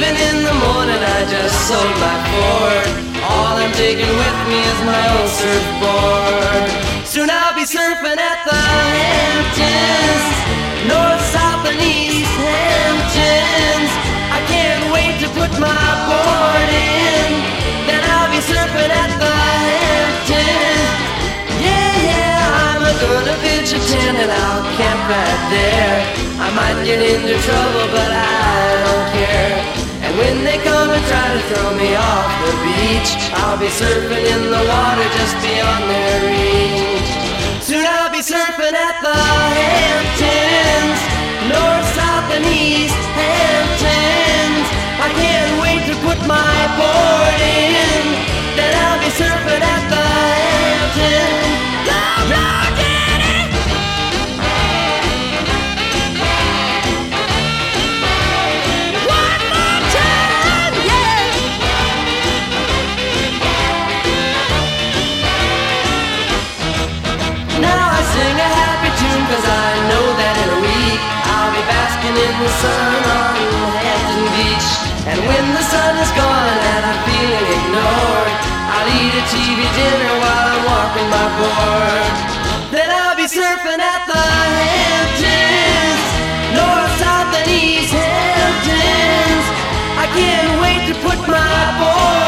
leaving in the morning, I just sold my Ford. All I'm taking with me is my old surfboard. Soon I'll be surfing at the Hamptons, north, south, and east Hamptons. I can't wait to put my board in. Then I'll be surfing at the Hamptons. Yeah, I'm gonna pitch a tent and I'll camp right there. I might get into trouble, but I don't care. And when they come and try to throw me off the beach, I'll be surfing in the water just beyond their reach. Soon I'll be surfing at the Hamptons, north, south, and east Hamptons. I can't wait to put my board in. Then I'll be surfing at the Hamptons. Cause I know that in a week I'll be basking in the sun on Hampton Beach. And when the sun is gone and I'm feeling ignored, I'll eat a TV dinner while I'm walking my board. Then I'll be surfing at the Hamptons, north, south, and east Hamptons. I can't wait to put my board